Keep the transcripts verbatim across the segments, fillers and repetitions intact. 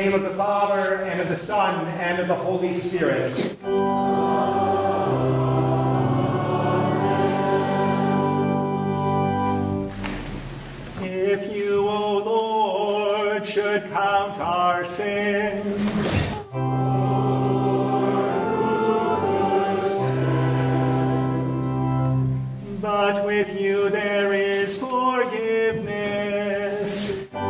name of the Father, and of the Son, and of the Holy Spirit. If you, O Lord, should count our sins, but with you there is forgiveness.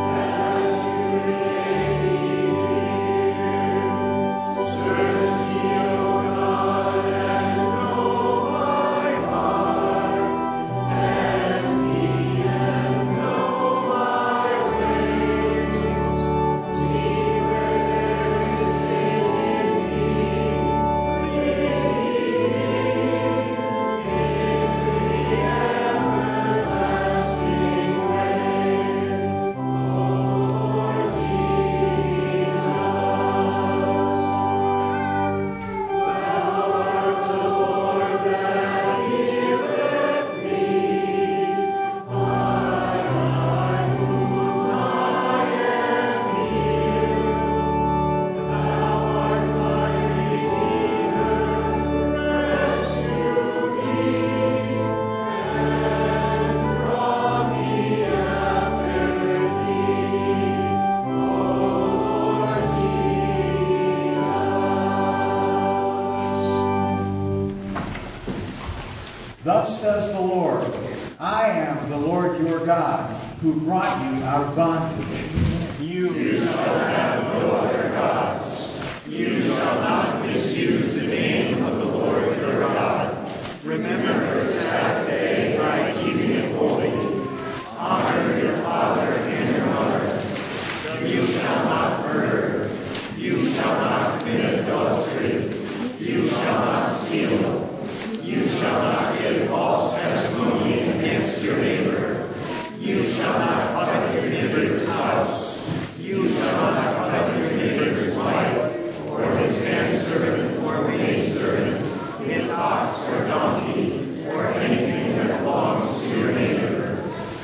Thus says the Lord, I am the Lord your God, who brought you out of bondage. You, you shall have no other gods. You shall not misuse the name of the Lord your God. Remember the Sabbath day by keeping it holy. Honor your father and your mother. You shall not murder. You shall not commit adultery. You shall not steal. You shall not give false testimony against your neighbor. You shall not covet your neighbor's house. You shall not covet your neighbor's wife, or his manservant or maidservant, his ox or donkey, or anything that belongs to your neighbor.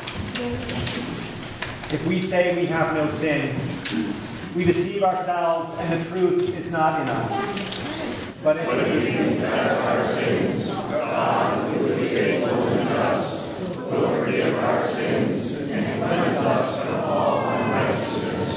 If we say we have no sin, we deceive ourselves, and the truth is not in us. But if But we confess our sins, God, who is faithful and just, will forgive our sins and cleanse us from all unrighteousness.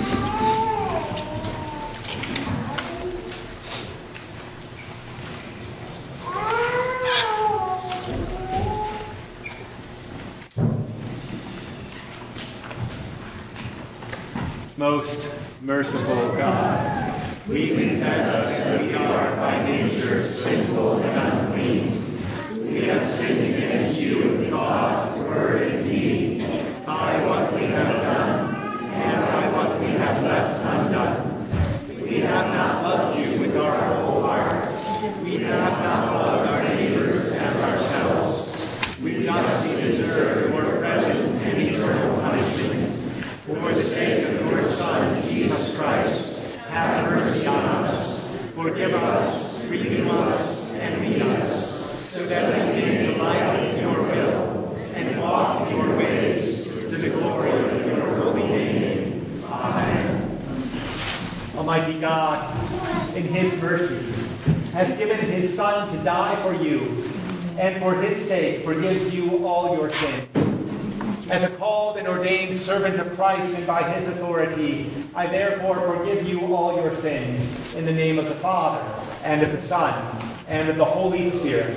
most merciful God, we confess that we are by nature sinful and unclean. We have sinned against you in thought, word, and deed, by what we have done, and by what we have left undone. We have not loved you with our whole heart. We have not loved our neighbors as ourselves. We justly deserve your present and eternal punishment. For the sake of your Son, Jesus Christ, have mercy on us. Forgive us, renew us, and lead us, so that we may delight in your will and walk in your ways to the glory of your holy name. Amen. Almighty God, in his mercy, has given his Son to die for you, and for his sake forgives you all your sins. As a called and ordained servant of Christ and by his authority, I therefore forgive you all your sins, in the name of the Father, and of the Son, and of the Holy Spirit.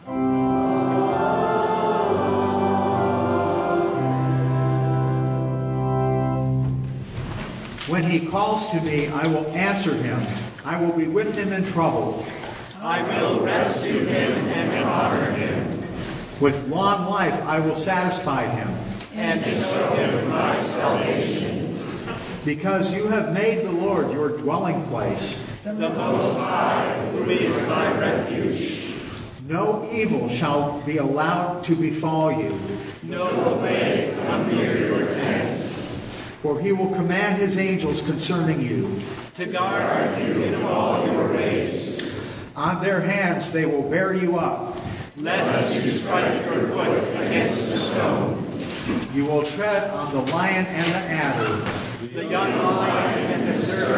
When he calls to me, I will answer him. I will be with him in trouble. I will rescue him and honor him. With long life I will satisfy him. And show him my salvation. Because you have made the Lord your dwelling place, The Most High, who is my refuge. no evil shall be allowed to befall you. No way come near your tent. For he will command his angels concerning you. To guard you in all your ways. On their hands they will bear you up. Lest you strike your foot against a stone. You will tread on the lion and the adder. The young lion and the serpent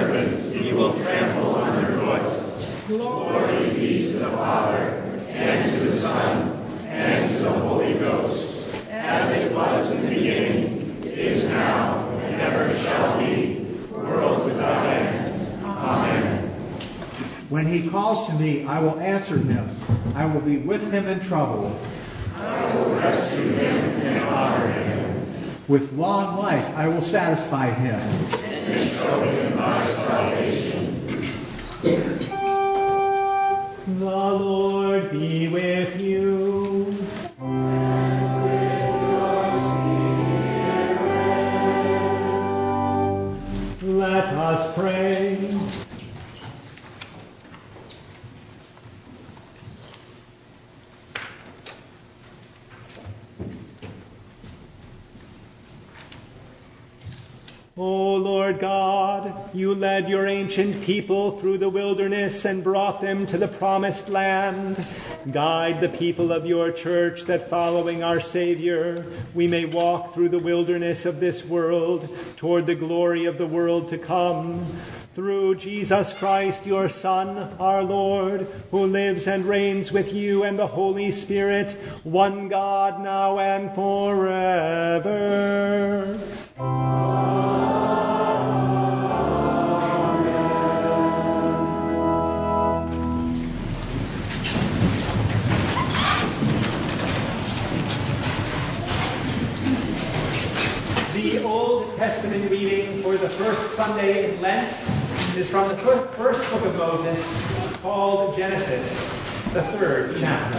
When he calls to me, I will answer him. I will be with him in trouble. I will rescue him and honor him. With long life I will satisfy him. And show him my salvation. The Lord be with you. And with your spirit. Let us pray. O Lord God, you led your ancient people through the wilderness and brought them to the promised land. Guide the people of your church that following our Savior, we may walk through the wilderness of this world toward the glory of the world to come. Through Jesus Christ, your Son, our Lord, who lives and reigns with you and the Holy Spirit, one God, now and forever. The Old Testament reading for the first Sunday in Lent is from the first book of Moses, called Genesis, the third chapter.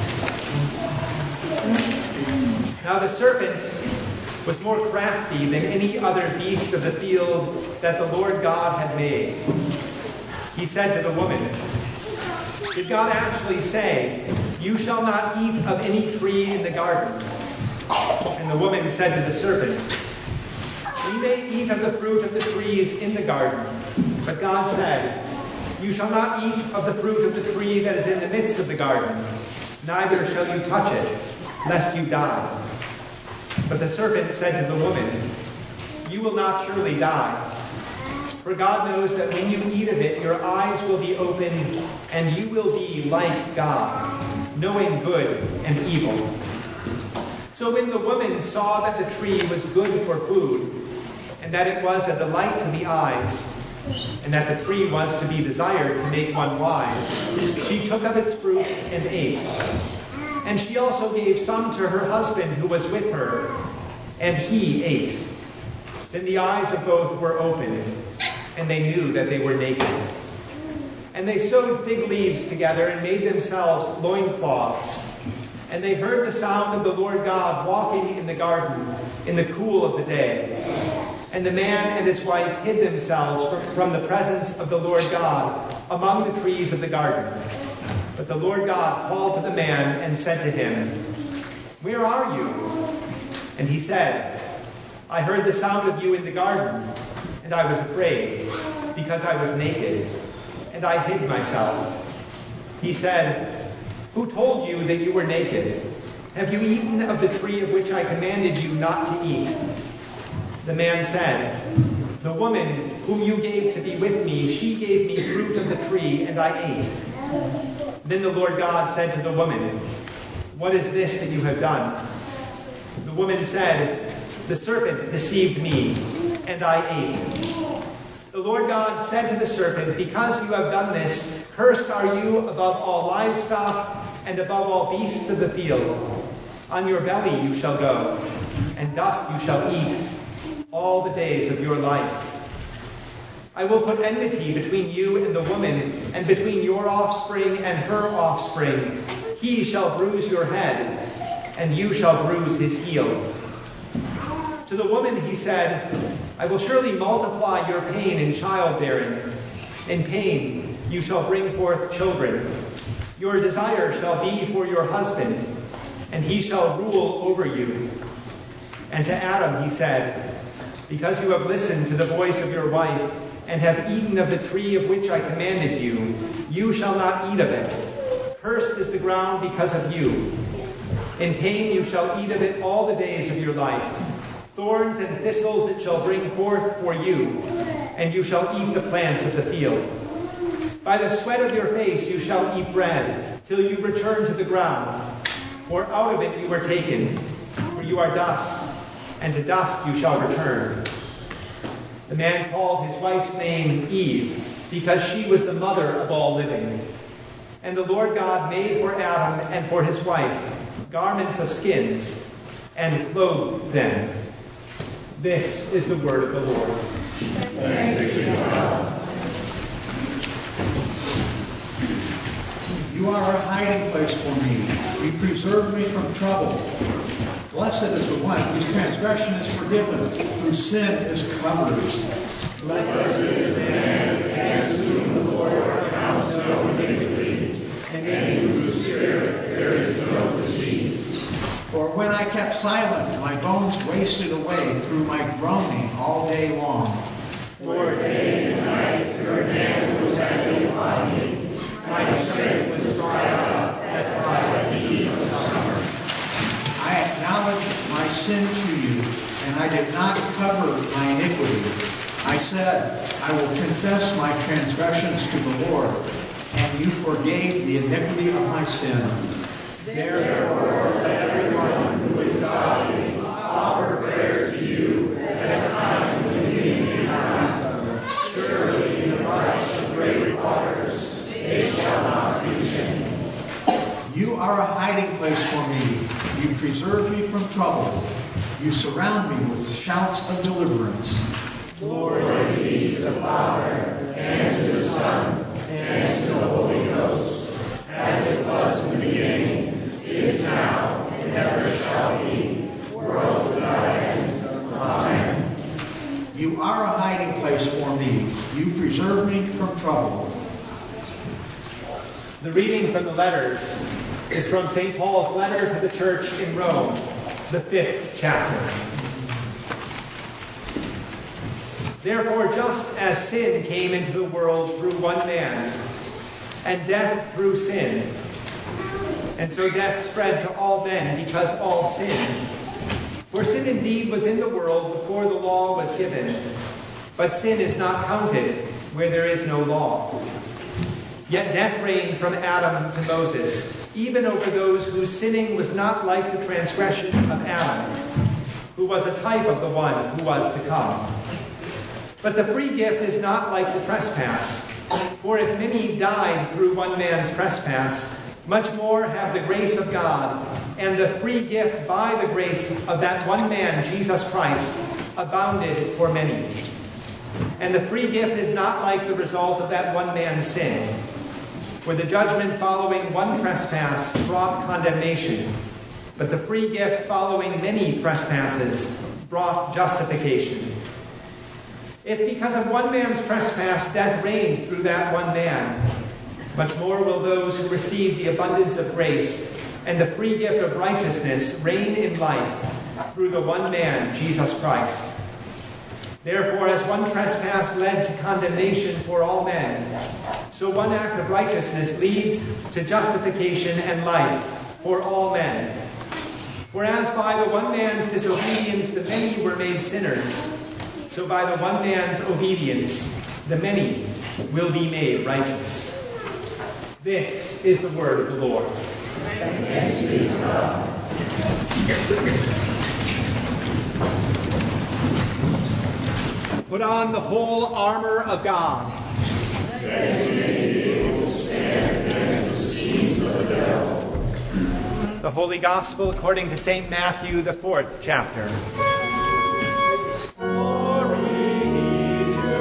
Now the serpent was more crafty than any other beast of the field that the Lord God had made. He said to the woman, "Did God actually say, 'You shall not eat of any tree in the garden'?" And the woman said to the serpent, "We may eat of the fruit of the trees in the garden, but God said, 'You shall not eat of the fruit of the tree that is in the midst of the garden, neither shall you touch it, lest you die.' But the serpent said to the woman, 'You will not surely die. For God knows that when you eat of it, your eyes will be opened, and you will be like God, knowing good and evil.' So when the woman saw that the tree was good for food, and that it was a delight to the eyes, and that the tree was to be desired to make one wise, she took of its fruit and ate. And she also gave some to her husband who was with her, and he ate. Then the eyes of both were opened, and they knew that they were naked. And they sewed fig leaves together and made themselves loincloths. And they heard the sound of the Lord God walking in the garden in the cool of the day. And the man and his wife hid themselves from the presence of the Lord God among the trees of the garden. But the Lord God called to the man and said to him, 'Where are you?' And he said, 'I heard the sound of you in the garden, and I was afraid, because I was naked, and I hid myself.' He said, 'Who told you that you were naked? Have you eaten of the tree of which I commanded you not to eat?' The man said, 'The woman whom you gave to be with me, she gave me fruit of the tree, and I ate.' Then the Lord God said to the woman, 'What is this that you have done?' The woman said, 'The serpent deceived me, and I ate.' The Lord God said to the serpent, 'Because you have done this, cursed are you above all livestock and above all beasts of the field. On your belly you shall go, and dust you shall eat all the days of your life. I will put enmity between you and the woman, and between your offspring and her offspring. He shall bruise your head, and you shall bruise his heel.' To the woman he said, 'I will surely multiply your pain in childbearing. In pain you shall bring forth children. Your desire shall be for your husband, and he shall rule over you.' And to Adam he said, 'Because you have listened to the voice of your wife, and have eaten of the tree of which I commanded you, you shall not eat of it. Cursed is the ground because of you. In pain you shall eat of it all the days of your life. Thorns and thistles it shall bring forth for you, and you shall eat the plants of the field. By the sweat of your face you shall eat bread, till you return to the ground. For out of it you were taken, for you are dust, and to dust you shall return.' The man called his wife's name Eve, because she was the mother of all living. And the Lord God made for Adam and for his wife garments of skins, and clothed them. This is the word of the Lord. Thanks be to God. You are a hiding place for me. You preserve me from trouble. Blessed is the one whose transgression is forgiven, whose sin is covered. Blessed is the man against whom the Lord counts no iniquity, and in whose spirit there is no deceit. For when I kept silent, my bones wasted away through my groaning all day long. For day and night your hand was heavy upon me. My strength was dried up as by the heat of summer. I acknowledged my sin to you, and I did not cover my iniquity. I said, I will confess my transgressions to the Lord, and you forgave the iniquity of my sin. Therefore, let everyone who is godly offer prayer to you at a time when you need none. Surely in the rush of great waters they shall not reach him. You are a hiding place for me. You preserve me from trouble. You surround me with shouts of deliverance. Glory be to the Father, and to the Son, and to the Holy Ghost, as it was in the beginning, is now, and ever shall be, world without end. Amen. You are a hiding place for me. You preserve me from trouble. The reading from the letters is from Saint Paul's letter to the church in Rome, the fifth chapter. Therefore, just as sin came into the world through one man, and death through sin, and so death spread to all men because all sinned. For sin indeed was in the world before the law was given, but sin is not counted where there is no law. Yet death reigned from Adam to Moses, even over those whose sinning was not like the transgression of Adam, who was a type of the one who was to come. But the free gift is not like the trespass. For if many died through one man's trespass, much more have the grace of God and the free gift by the grace of that one man, Jesus Christ, abounded for many. And the free gift is not like the result of that one man's sin. For the judgment following one trespass brought condemnation, but the free gift following many trespasses brought justification. If because of one man's trespass death reigned through that one man, much more will those who receive the abundance of grace and the free gift of righteousness reign in life through the one man, Jesus Christ. Therefore, as one trespass led to condemnation for all men, so one act of righteousness leads to justification and life for all men. For as by the one man's disobedience the many were made sinners, so by the one man's obedience the many will be made righteous. This is the word of the Lord. Thanks be to God. Put on the whole armor of God. That you may be able to stand against the schemes of the devil. The Holy Gospel according to Saint Matthew, the fourth chapter. Glory be to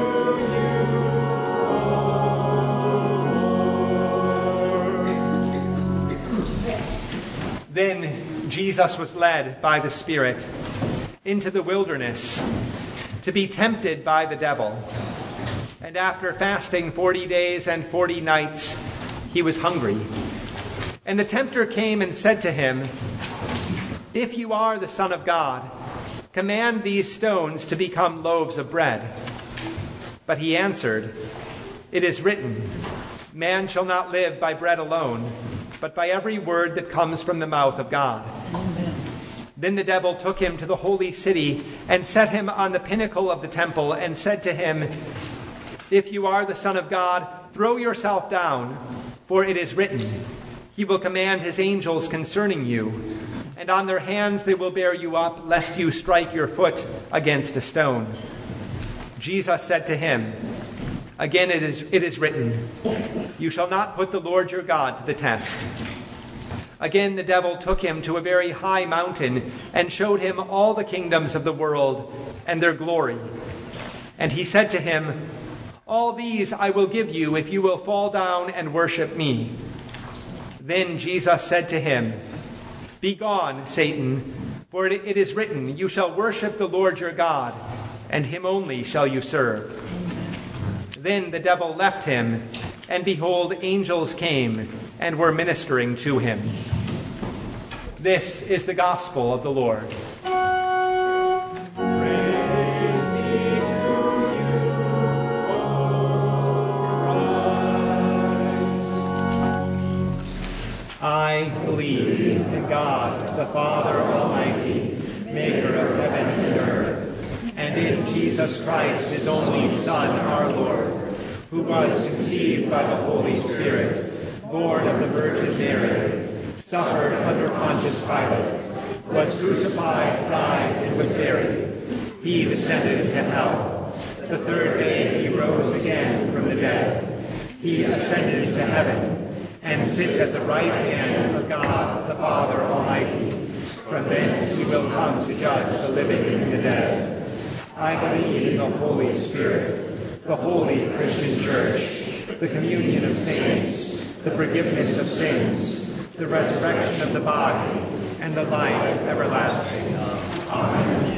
you, Lord. Then Jesus was led by the Spirit into the wilderness to be tempted by the devil. And after fasting forty days and forty nights, he was hungry. And the tempter came and said to him, "If you are the Son of God, command these stones to become loaves of bread." But he answered, "It is written, man shall not live by bread alone, but by every word that comes from the mouth of God." Amen. Then the devil took him to the holy city and set him on the pinnacle of the temple and said to him, "If you are the Son of God, throw yourself down, for it is written, he will command his angels concerning you, and on their hands they will bear you up, lest you strike your foot against a stone." Jesus said to him, "Again it is, it is written, 'You shall not put the Lord your God to the test.'" Again the devil took him to a very high mountain and showed him all the kingdoms of the world and their glory. And he said to him, "All these I will give you if you will fall down and worship me." Then Jesus said to him, "Begone, Satan, for it, it is written, 'You shall worship the Lord your God, and him only shall you serve.'" Then the devil left him, and behold, angels came and were ministering to him. This is the gospel of the Lord. I believe in God, the Father Almighty, maker of heaven and earth, and in Jesus Christ, his only Son, our Lord, who was conceived by the Holy Spirit, born of the Virgin Mary, suffered under Pontius Pilate, was crucified, died, and was buried. He descended into hell. The third day he rose again from the dead. He ascended into heaven, and sits at the right hand of God, the Father Almighty. From thence he will come to judge the living and the dead. I believe in the Holy Spirit, the holy Christian Church, the communion of saints, the forgiveness of sins, the resurrection of the body, and the life everlasting. Amen.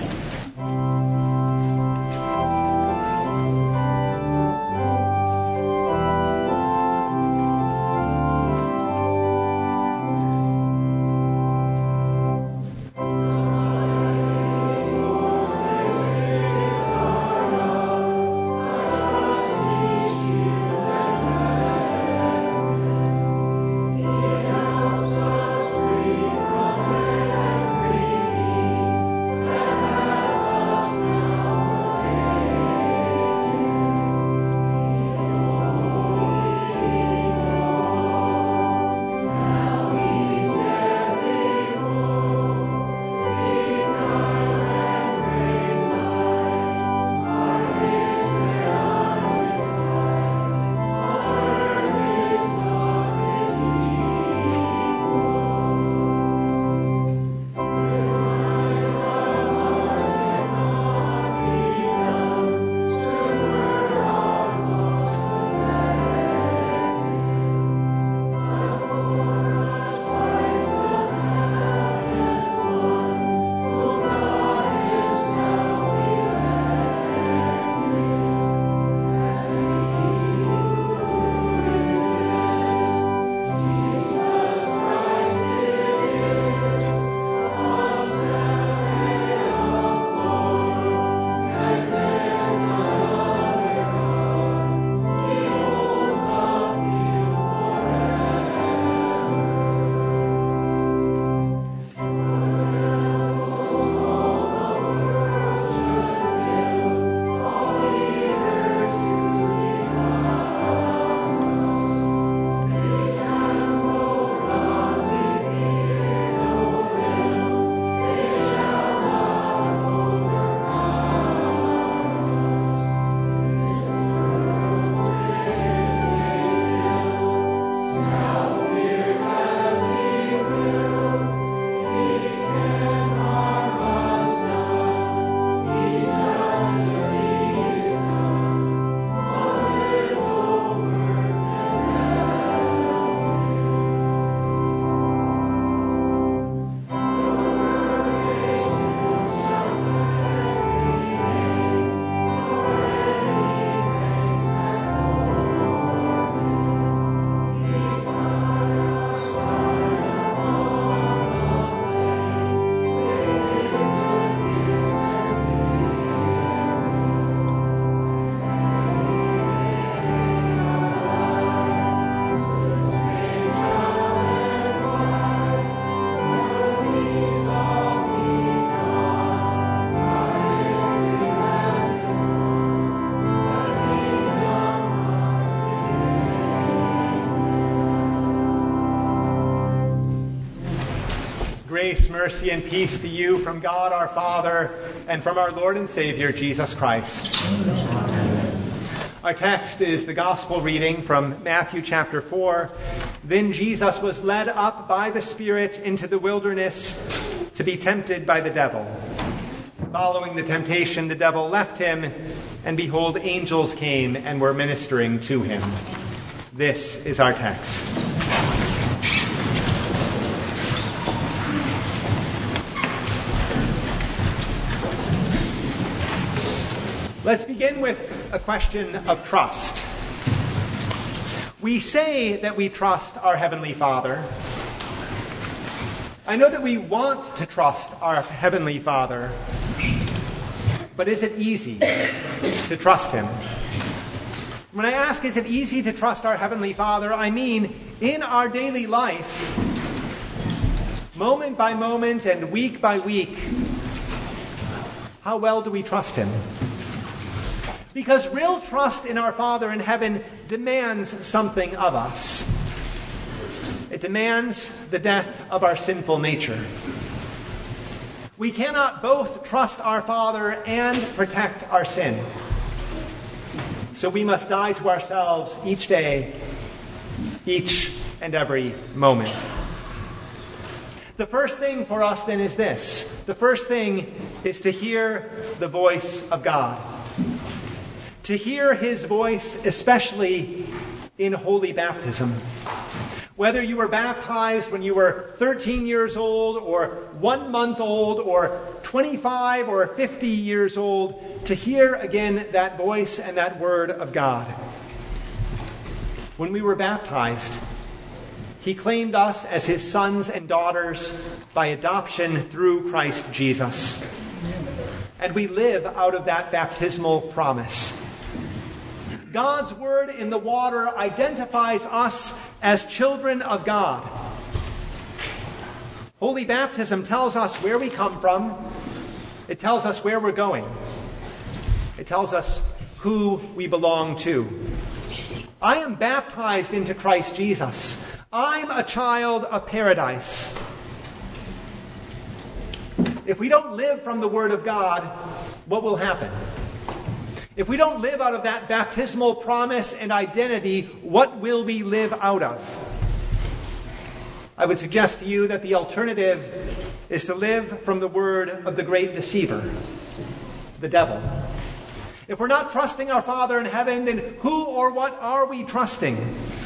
Grace, mercy, and peace to you from God our Father and from our Lord and Savior, Jesus Christ. Our text is the gospel reading from Matthew chapter four. Then Jesus was led up by the Spirit into the wilderness to be tempted by the devil. Following the temptation, the devil left him, and behold, angels came and were ministering to him. This is our text. Let's begin with a question of trust. We say that we trust our Heavenly Father. I know that we want to trust our Heavenly Father, but is it easy to trust Him? When I ask, is it easy to trust our Heavenly Father, I mean in our daily life, moment by moment and week by week, how well do we trust Him? Because real trust in our Father in heaven demands something of us. It demands the death of our sinful nature. We cannot both trust our Father and protect our sin. So we must die to ourselves each day, each and every moment. The first thing for us then is this. The first thing is to hear the voice of God. To hear His voice, especially in holy baptism. Whether you were baptized when you were thirteen years old, or one month old, or twenty-five or fifty years old, to hear again that voice and that word of God. When we were baptized, He claimed us as His sons and daughters by adoption through Christ Jesus. And we live out of that baptismal promise. God's word in the water identifies us as children of God. Holy baptism tells us where we come from. It tells us where we're going. It tells us who we belong to. I am baptized into Christ Jesus. I'm a child of paradise. If we don't live from the Word of God, what will happen? If we don't live out of that baptismal promise and identity, what will we live out of? I would suggest to you that the alternative is to live from the word of the great deceiver, the devil. If we're not trusting our Father in heaven, then who or what are we trusting?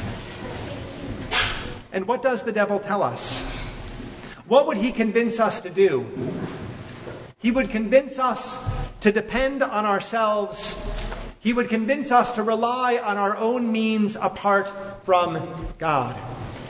And what does the devil tell us? What would he convince us to do? He would convince us to depend on ourselves. He would convince us to rely on our own means apart from God.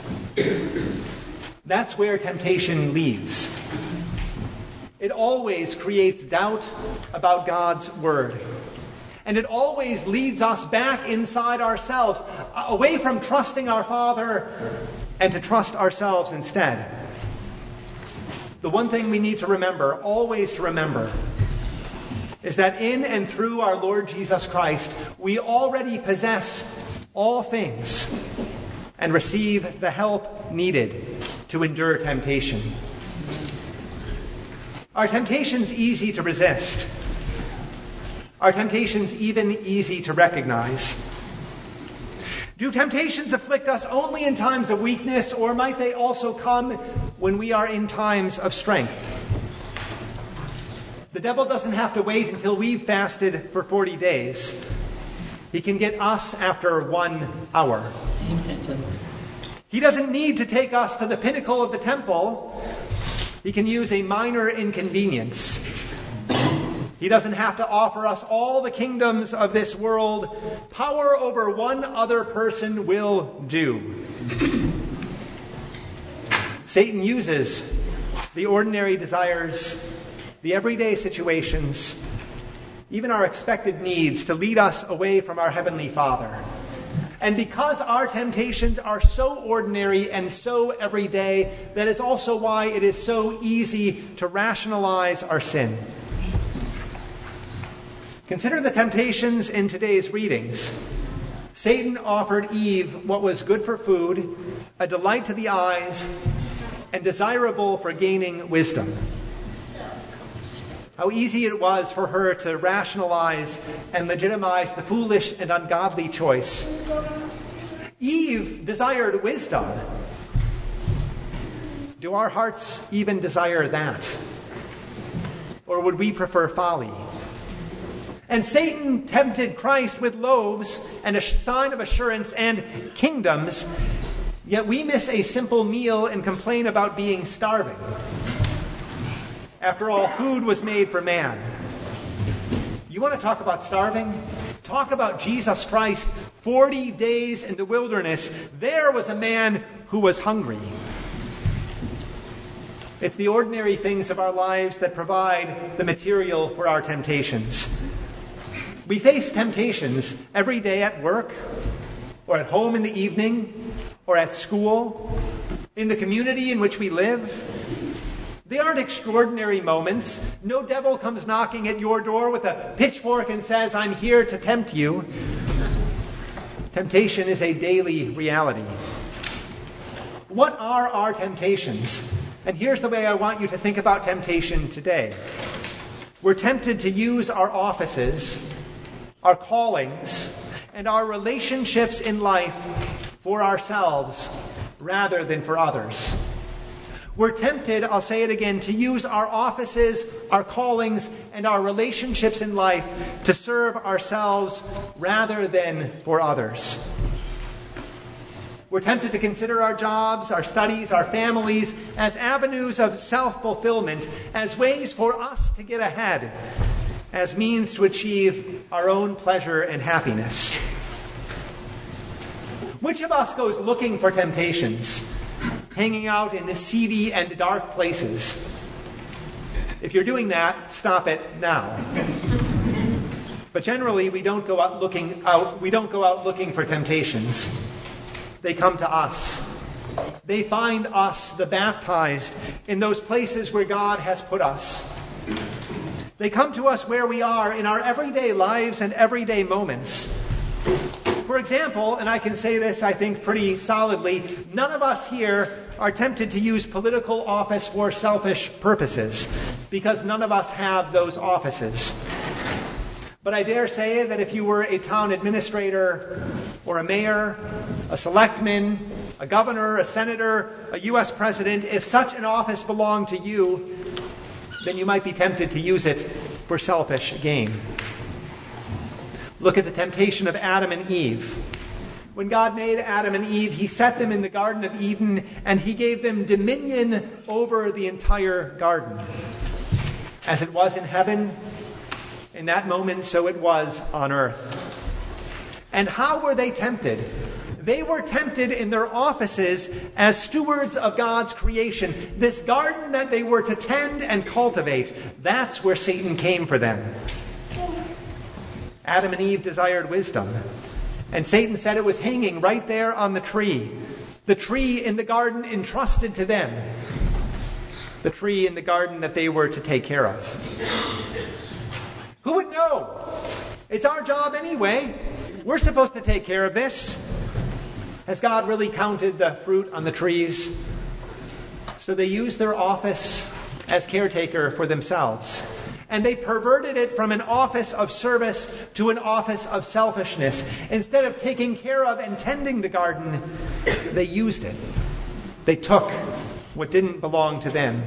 That's where temptation leads. It always creates doubt about God's word. And it always leads us back inside ourselves, away from trusting our Father, and to trust ourselves instead. The one thing we need to remember, always to remember, is that in and through our Lord Jesus Christ, we already possess all things and receive the help needed to endure temptation. Are temptations easy to resist? Are temptations even easy to recognize? Do temptations afflict us only in times of weakness, or might they also come when we are in times of strength? The devil doesn't have to wait until we've fasted for forty days. He can get us after one hour. He doesn't need to take us to the pinnacle of the temple. He can use a minor inconvenience. He doesn't have to offer us all the kingdoms of this world. Power over one other person will do. Satan uses the ordinary desires, the everyday situations, even our expected needs to lead us away from our Heavenly Father. And because our temptations are so ordinary and so everyday, that is also why it is so easy to rationalize our sin. Consider the temptations in today's readings. Satan offered Eve what was good for food, a delight to the eyes, and desirable for gaining wisdom. How easy it was for her to rationalize and legitimize the foolish and ungodly choice. Eve desired wisdom. Do our hearts even desire that? Or would we prefer folly? And Satan tempted Christ with loaves and a sign of assurance and kingdoms, yet we miss a simple meal and complain about being starving. After all, food was made for man. You want to talk about starving? Talk about Jesus Christ, forty days in the wilderness. There was a man who was hungry. It's the ordinary things of our lives that provide the material for our temptations. We face temptations every day at work, or at home in the evening, or at school, in the community in which we live. They aren't extraordinary moments. No devil comes knocking at your door with a pitchfork and says, "I'm here to tempt you." Temptation is a daily reality. What are our temptations? And here's the way I want you to think about temptation today. We're tempted to use our offices, our callings, and our relationships in life for ourselves rather than for others. We're tempted, I'll say it again, to use our offices, our callings, and our relationships in life to serve ourselves rather than for others. We're tempted to consider our jobs, our studies, our families as avenues of self-fulfillment, as ways for us to get ahead, as means to achieve our own pleasure and happiness. Which of us goes looking for temptations, hanging out in seedy and dark places? If you're doing that, stop it now. But generally, we don't go out looking out, we don't go out looking for temptations. They come to us. They find us, the baptized, in those places where God has put us. They come to us where we are in our everyday lives and everyday moments. For example, and I can say this, I think, pretty solidly, none of us here are tempted to use political office for selfish purposes, because none of us have those offices. But I dare say that if you were a town administrator or a mayor, a selectman, a governor, a senator, a U S president, if such an office belonged to you, then you might be tempted to use it for selfish gain. Look at the temptation of Adam and Eve. When God made Adam and Eve, he set them in the Garden of Eden, and he gave them dominion over the entire garden. As it was in heaven, in that moment, so it was on earth. And how were they tempted? They were tempted in their offices as stewards of God's creation. This garden that they were to tend and cultivate, that's where Satan came for them. Adam and Eve desired wisdom, and Satan said it was hanging right there on the tree. The tree in the garden entrusted to them. The tree in the garden that they were to take care of. Who would know? It's our job anyway. We're supposed to take care of this. Has God really counted the fruit on the trees? So they used their office as caretaker for themselves. And they perverted it from an office of service to an office of selfishness. Instead of taking care of and tending the garden, they used it. They took what didn't belong to them.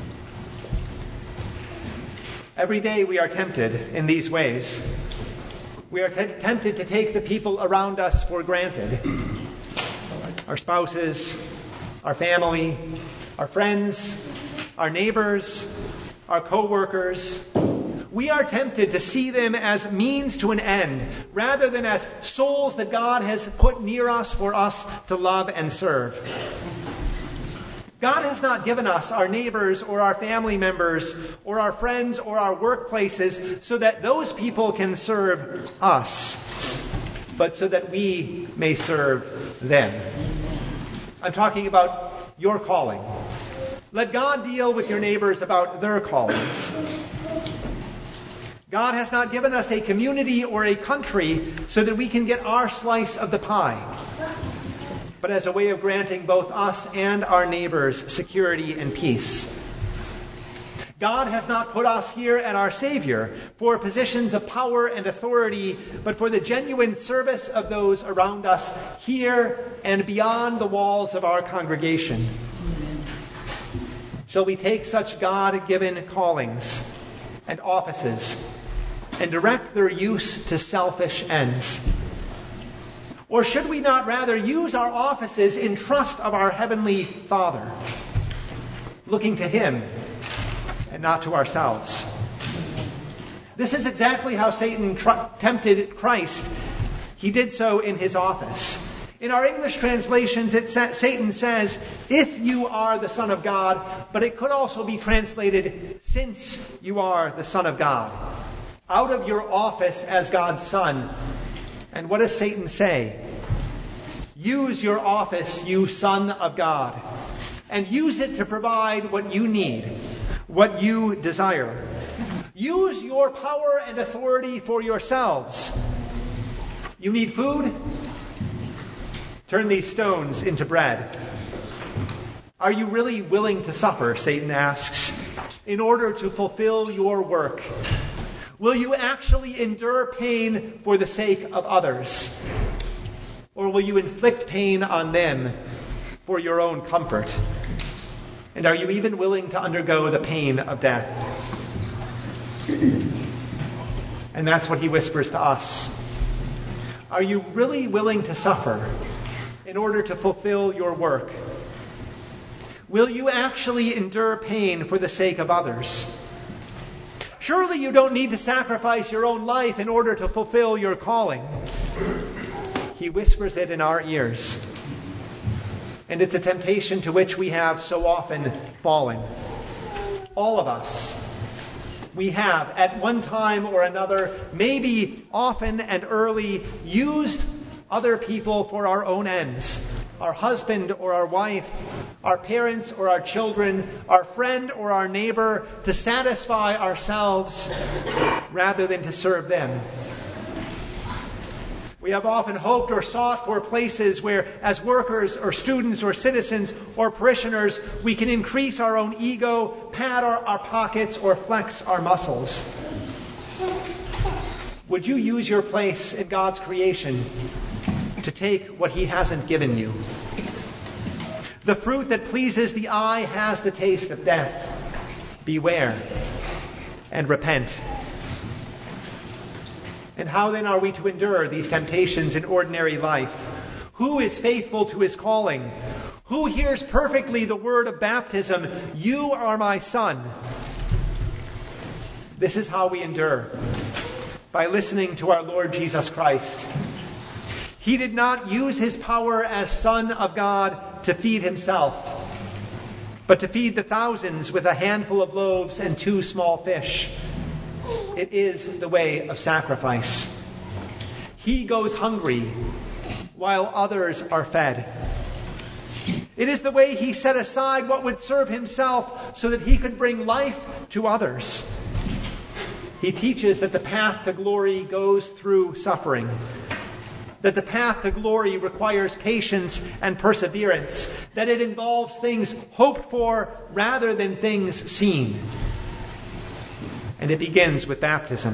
Every day we are tempted in these ways. We are t- tempted to take the people around us for granted. Our spouses, our family, our friends, our neighbors, our co-workers. We are tempted to see them as means to an end, rather than as souls that God has put near us for us to love and serve. God has not given us our neighbors or our family members or our friends or our workplaces so that those people can serve us, but so that we may serve them. I'm talking about your calling. Let God deal with your neighbors about their callings. God has not given us a community or a country so that we can get our slice of the pie, but as a way of granting both us and our neighbors security and peace. God has not put us here and our Savior for positions of power and authority, but for the genuine service of those around us here and beyond the walls of our congregation. Shall we take such God-given callings and offices and direct their use to selfish ends? Or should we not rather use our offices in trust of our Heavenly Father, looking to Him and not to ourselves? This is exactly how Satan tr- tempted Christ. He did so in his office. In our English translations, it sa- Satan says, "If you are the Son of God," but it could also be translated, "Since you are the Son of God." Out of your office as God's Son. And what does Satan say? Use your office, you Son of God, and use it to provide what you need, what you desire. Use your power and authority for yourselves. You need food? Turn these stones into bread. Are you really willing to suffer, Satan asks, in order to fulfill your work? Will you actually endure pain for the sake of others? Or will you inflict pain on them for your own comfort? And are you even willing to undergo the pain of death? And that's what he whispers to us. Are you really willing to suffer in order to fulfill your work? Will you actually endure pain for the sake of others? Surely you don't need to sacrifice your own life in order to fulfill your calling. He whispers it in our ears. And it's a temptation to which we have so often fallen. All of us. We have, at one time or another, maybe often and early, used other people for our own ends. Our husband or our wife, our parents or our children, our friend or our neighbor, to satisfy ourselves rather than to serve them. We have often hoped or sought for places where, as workers or students or citizens or parishioners, we can increase our own ego, pad our, our pockets, or flex our muscles. Would you use your place in God's creation to take what He hasn't given you? The fruit that pleases the eye has the taste of death. Beware and repent. And how then are we to endure these temptations in ordinary life? Who is faithful to his calling? Who hears perfectly the word of baptism, "You are my son"? This is how we endure, by listening to our Lord Jesus Christ. He did not use his power as Son of God to feed himself, but to feed the thousands with a handful of loaves and two small fish. It is the way of sacrifice. He goes hungry while others are fed. It is the way he set aside what would serve himself so that he could bring life to others. He teaches that the path to glory goes through suffering, that the path to glory requires patience and perseverance, that it involves things hoped for rather than things seen. And it begins with baptism.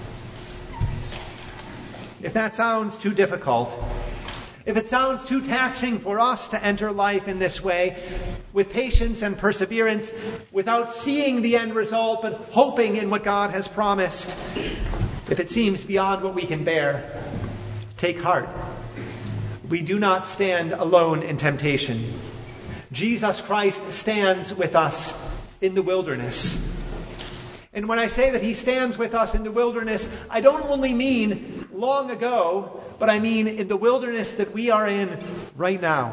If that sounds too difficult, if it sounds too taxing for us to enter life in this way, with patience and perseverance, without seeing the end result, but hoping in what God has promised, if it seems beyond what we can bear, take heart. We do not stand alone in temptation. Jesus Christ stands with us in the wilderness. And when I say that he stands with us in the wilderness, I don't only mean long ago, but I mean in the wilderness that we are in right now.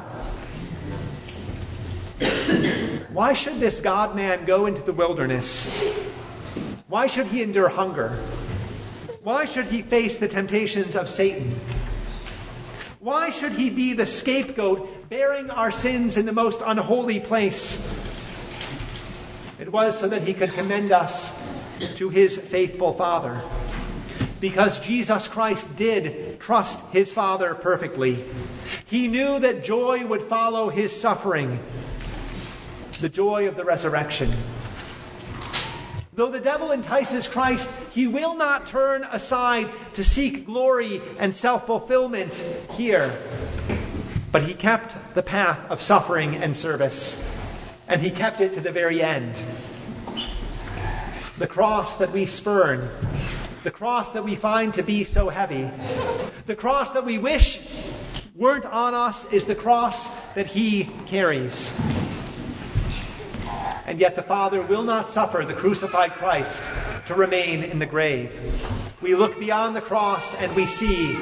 Why should this God-man go into the wilderness? Why should he endure hunger? Why should he face the temptations of Satan? Why should he be the scapegoat, bearing our sins in the most unholy place? It was so that he could commend us to his faithful Father. Because Jesus Christ did trust his Father perfectly. He knew that joy would follow his suffering, the joy of the resurrection. Though the devil entices Christ, he will not turn aside to seek glory and self-fulfillment here. But he kept the path of suffering and service, and he kept it to the very end. The cross that we spurn, the cross that we find to be so heavy, the cross that we wish weren't on us is the cross that he carries. And yet the Father will not suffer the crucified Christ to remain in the grave. We look beyond the cross and we see.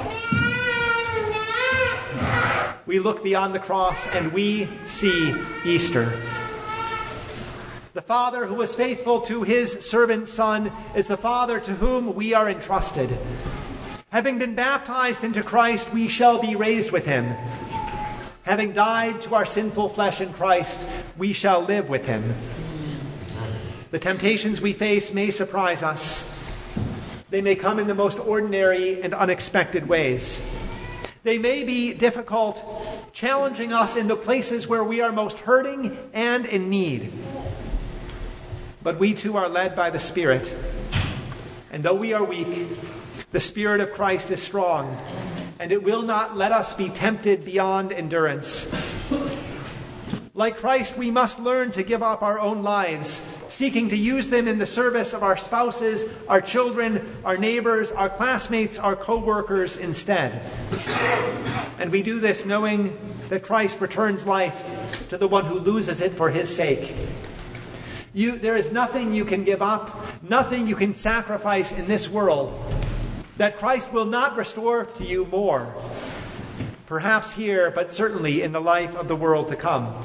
We look beyond the cross and we see Easter. The Father who was faithful to his servant Son is the Father to whom we are entrusted. Having been baptized into Christ, we shall be raised with him. Having died to our sinful flesh in Christ, we shall live with him. The temptations we face may surprise us. They may come in the most ordinary and unexpected ways. They may be difficult, challenging us in the places where we are most hurting and in need. But we too are led by the Spirit. And though we are weak, the Spirit of Christ is strong, and it will not let us be tempted beyond endurance. Like Christ, we must learn to give up our own lives, seeking to use them in the service of our spouses, our children, our neighbors, our classmates, our co-workers instead. And we do this knowing that Christ returns life to the one who loses it for his sake. You, there is nothing you can give up, nothing you can sacrifice in this world that Christ will not restore to you more. Perhaps here, but certainly in the life of the world to come.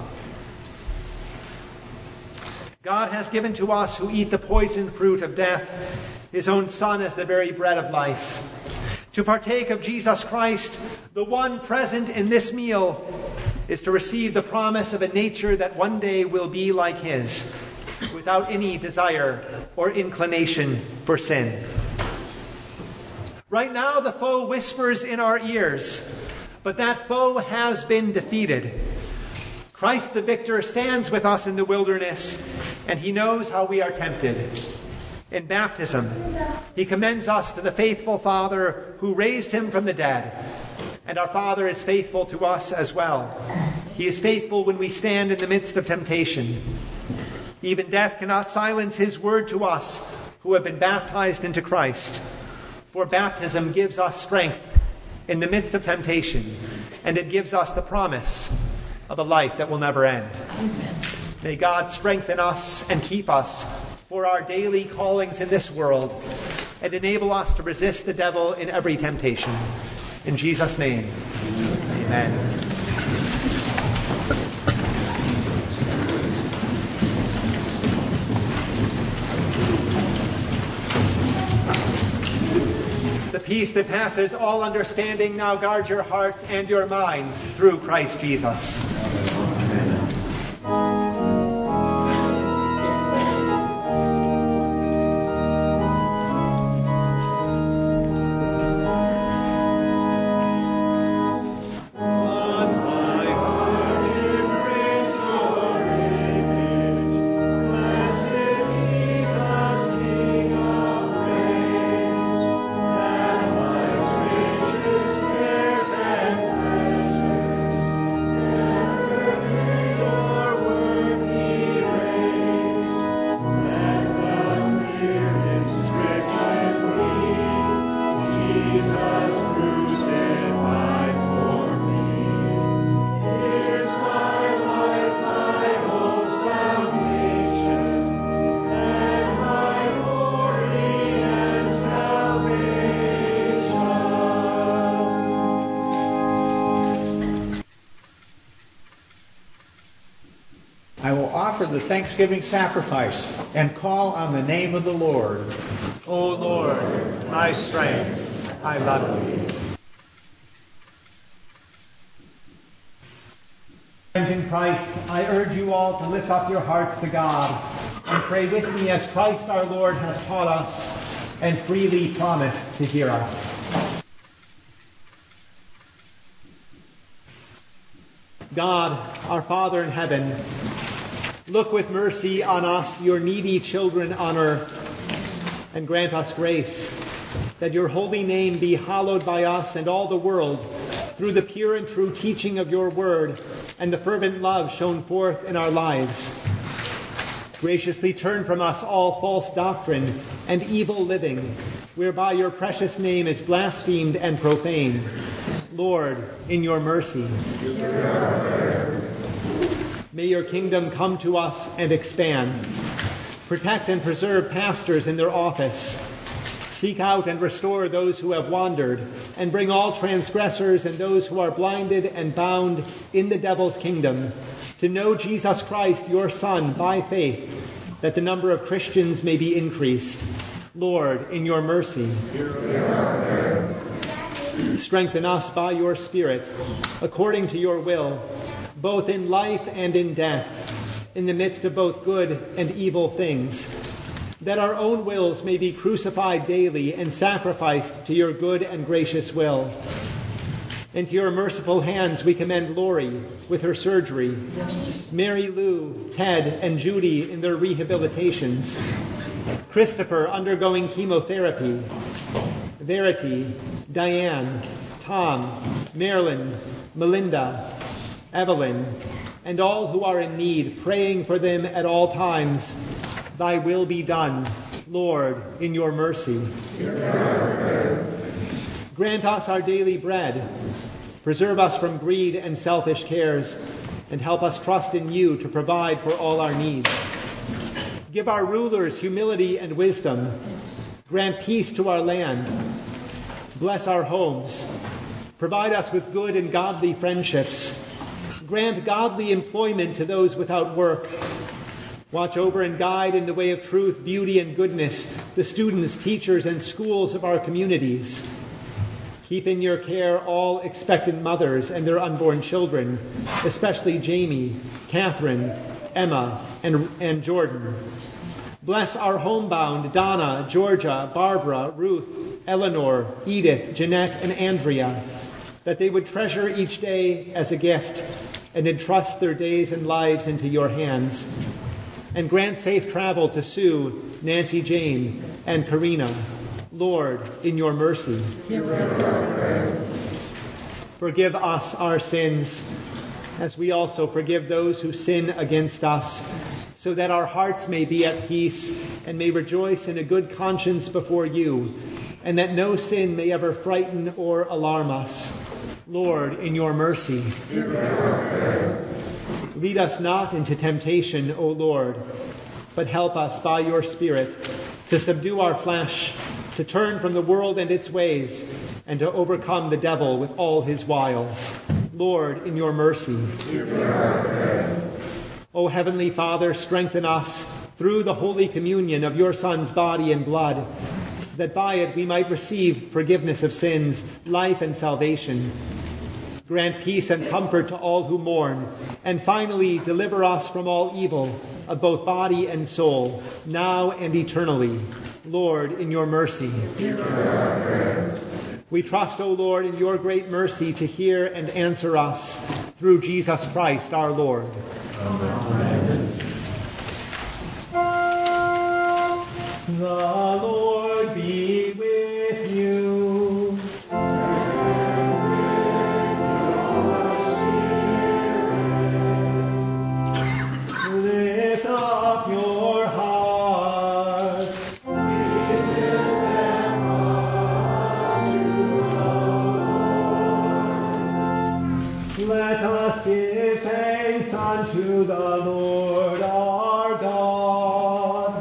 God has given to us who eat the poisoned fruit of death his own Son as the very bread of life. To partake of Jesus Christ, the one present in this meal, is to receive the promise of a nature that one day will be like his, without any desire or inclination for sin. Right now, the foe whispers in our ears, but that foe has been defeated. Christ the victor stands with us in the wilderness, and he knows how we are tempted. In baptism, he commends us to the faithful Father who raised him from the dead, and our Father is faithful to us as well. He is faithful when we stand in the midst of temptation. Even death cannot silence his word to us who have been baptized into Christ. For baptism gives us strength in the midst of temptation, and it gives us the promise of a life that will never end. Amen. May God strengthen us and keep us for our daily callings in this world, and enable us to resist the devil in every temptation. In Jesus' name, amen. The peace that passes all understanding now guard your hearts and your minds through Christ Jesus. The thanksgiving sacrifice and call on the name of the Lord. O Lord, my strength, I love you. Friends in Christ, I urge you all to lift up your hearts to God and pray with me as Christ our Lord has taught us and freely promised to hear us. God, our Father in heaven, Look with mercy on us, your needy children on earth, and grant us grace, that your holy name be hallowed by us and all the world through the pure and true teaching of your word and the fervent love shown forth in our lives. Graciously turn from us all false doctrine and evil living, whereby your precious name is blasphemed and profaned. Lord, in your mercy. May your kingdom come to us and expand. Protect and preserve pastors in their office. Seek out and restore those who have wandered, and bring all transgressors and those who are blinded and bound in the devil's kingdom to know Jesus Christ, your Son, by faith, that the number of Christians may be increased. Lord, in your mercy. Strengthen us by your Spirit, according to your will, both in life and in death, in the midst of both good and evil things, that our own wills may be crucified daily and sacrificed to your good and gracious will. Into your merciful hands we commend Lori with her surgery, Mary Lou, Ted, and Judy in their rehabilitations, Christopher undergoing chemotherapy, Verity, Diane, Tom, Marilyn, Melinda, Evelyn, and all who are in need, praying for them at all times. Thy will be done, Lord, in your mercy. Grant us our daily bread. Preserve us from greed and selfish cares, and help us trust in you to provide for all our needs. Give our rulers humility and wisdom. Grant peace to our land. Bless our homes. Provide us with good and godly friendships. Grant godly employment to those without work. Watch over and guide in the way of truth, beauty, and goodness the students, teachers, and schools of our communities. Keep in your care all expectant mothers and their unborn children, especially Jamie, Catherine, Emma, and, and Jordan. Bless our homebound Donna, Georgia, Barbara, Ruth, Eleanor, Edith, Jeanette, and Andrea, that they would treasure each day as a gift and entrust their days and lives into your hands. And grant safe travel to Sue, Nancy Jane, and Karina. Lord, in your mercy. Forgive us our sins, as we also forgive those who sin against us, so that our hearts may be at peace and may rejoice in a good conscience before you, and that no sin may ever frighten or alarm us. Lord, in your mercy. Lead us not into temptation, O Lord, but help us by your Spirit to subdue our flesh, to turn from the world and its ways, and to overcome the devil with all his wiles. Lord, in your mercy. O Heavenly Father, strengthen us through the Holy Communion of your Son's body and blood, that by it we might receive forgiveness of sins, life, and salvation. Grant peace and comfort to all who mourn, and finally deliver us from all evil of both body and soul, now and eternally. Lord, in your mercy. We trust, O Lord, in your great mercy to hear and answer us through Jesus Christ our Lord. Amen. The Lord be with you. Lift up your hearts. Let us give thanks unto the Lord our God.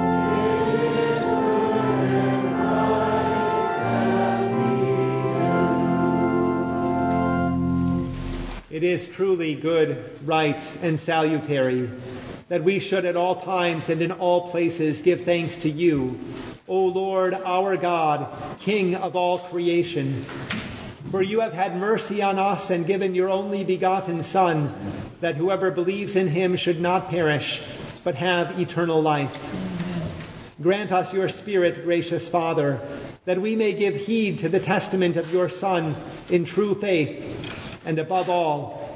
It is truly good, right, and salutary that we should at all times and in all places give thanks to you, O Lord our God, King of all creation. For you have had mercy on us and given your only begotten Son, that whoever believes in him should not perish, but have eternal life. Grant us your Spirit, gracious Father, that we may give heed to the testament of your Son in true faith, and above all,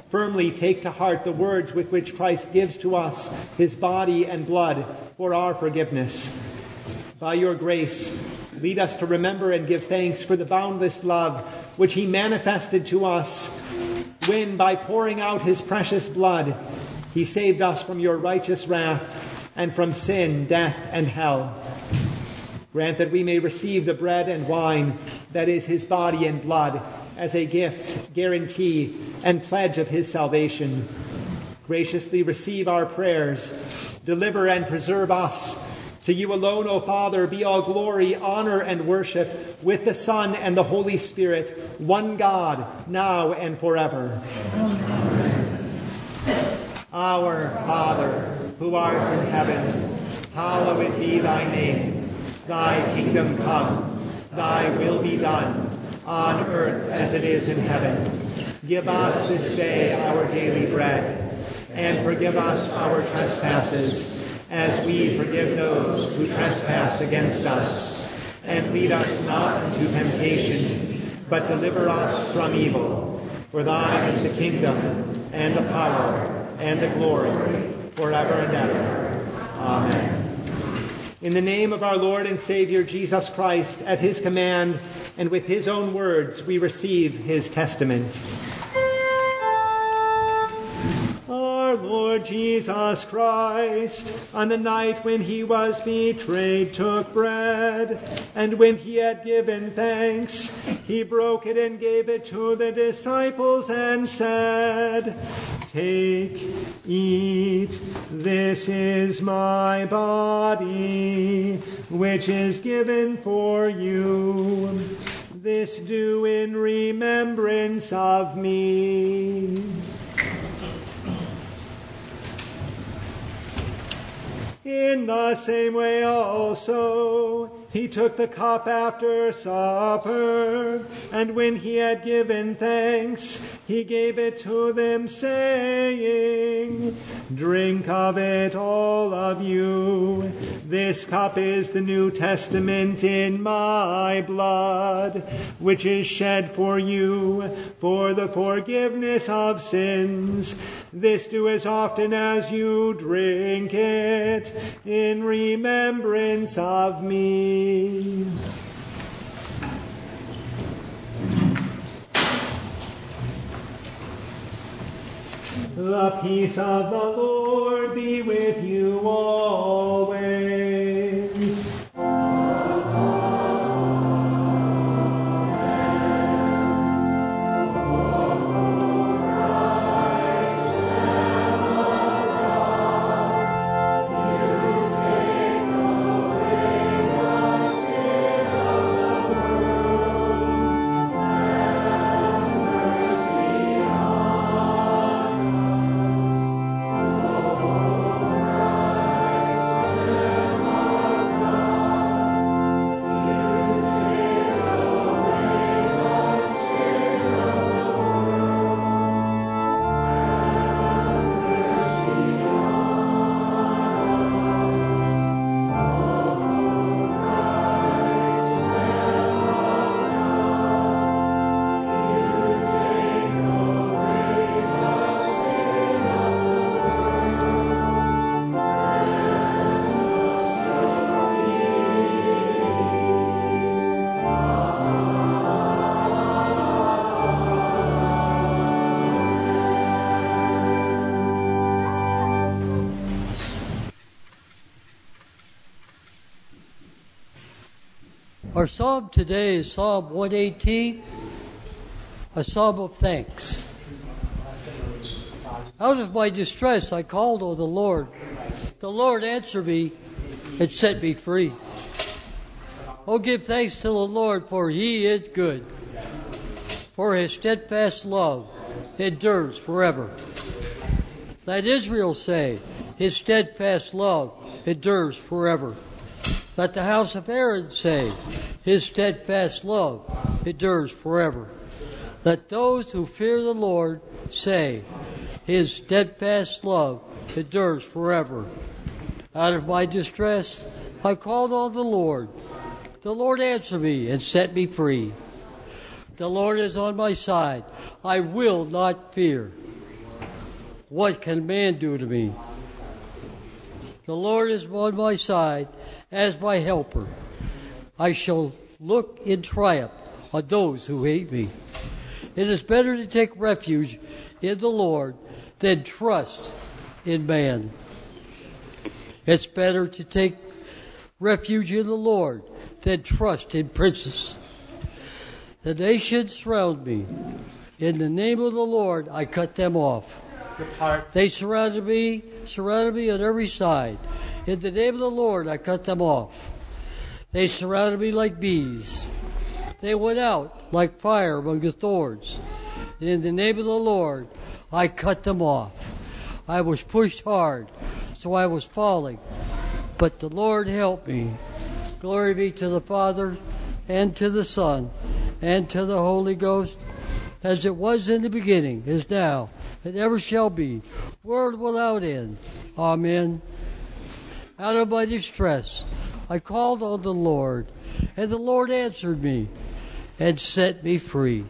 firmly take to heart the words with which Christ gives to us his body and blood for our forgiveness. By your grace, lead us to remember and give thanks for the boundless love which he manifested to us when, by pouring out his precious blood, he saved us from your righteous wrath and from sin, death, and hell. Grant that we may receive the bread and wine that is his body and blood as a gift, guarantee, and pledge of his salvation. Graciously receive our prayers. Deliver and preserve us. To you alone, O Father, be all glory, honor, and worship with the Son and the Holy Spirit, one God, now and forever. Amen. Our Father, who art in heaven, hallowed be thy name. Thy kingdom come, thy will be done, on earth as it is in heaven. Give us this day our daily bread, and forgive us our trespasses, as we forgive those who trespass against us. And lead us not into temptation, but deliver us from evil. For thine is the kingdom, and the power, and the glory, forever and ever. Amen. In the name of our Lord and Savior Jesus Christ, at his command, and with his own words, we receive his testament. Our Lord Jesus Christ, on the night when he was betrayed, took bread, and when he had given thanks, he broke it and gave it to the disciples and said, "Take, eat, this is my body, which is given for you. This do in remembrance of me." In the same way also, he took the cup after supper, and when he had given thanks, he gave it to them, saying, "Drink of it, all of you. This cup is the New Testament in my blood, which is shed for you for the forgiveness of sins. This do as often as you drink it in remembrance of me." The peace of the Lord be with you always. Our psalm today is Psalm one eighteen, a psalm of thanks. Out of my distress I called on the Lord. The Lord answered me and set me free. Oh, give thanks to the Lord, for he is good, for his steadfast love endures forever. Let Israel say, his steadfast love endures forever. Let the house of Aaron say, his steadfast love endures forever. Let those who fear the Lord say, his steadfast love endures forever. Out of my distress I called on the Lord. The Lord answered me and set me free. The Lord is on my side. I will not fear. what can man do to me? The Lord is on my side as my helper. I shall look in triumph on those who hate me. It is better to take refuge in the Lord than trust in man. It's better to take refuge in the Lord than trust in princes. The nations surround me. In the name of the Lord, I cut them off. They surrounded me, surrounded me on every side. In the name of the Lord, I cut them off. They surrounded me like bees. They went out like fire among the thorns. And in the name of the Lord, I cut them off. I was pushed hard, so I was falling. But the Lord helped me. Glory be to the Father, and to the Son, and to the Holy Ghost, as it was in the beginning, is now, and ever shall be, world without end. Amen. Out of my distress, I called on the Lord, and the Lord answered me, and set me free.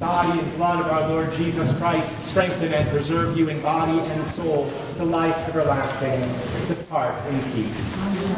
body and blood of our Lord Jesus Christ strengthen and preserve you in body and soul to life everlasting. Depart in peace.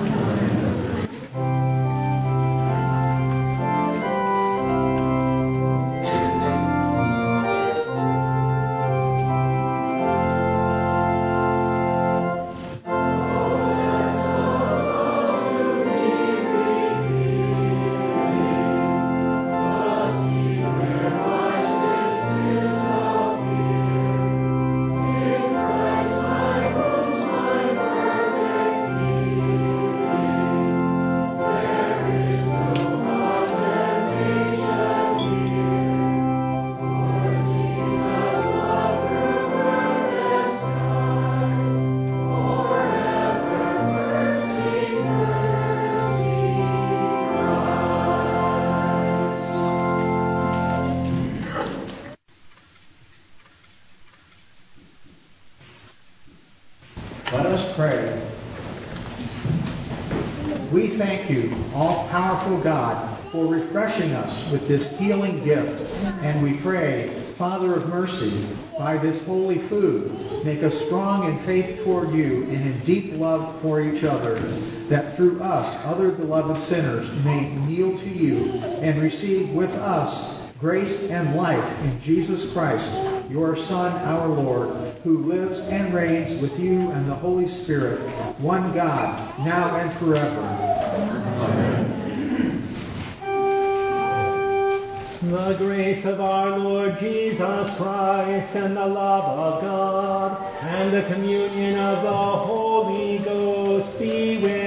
Let us pray. We thank you, all-powerful God, for refreshing us with this healing gift. And we pray, Father of mercy, by this holy food, make us strong in faith toward you and in deep love for each other, that through us, other beloved sinners, may kneel to you and receive with us grace and life in Jesus Christ, your Son, our Lord, who lives and reigns with you and the Holy Spirit, one God, now and forever. Amen. The grace of our Lord Jesus Christ and the love of God and the communion of the Holy Ghost be with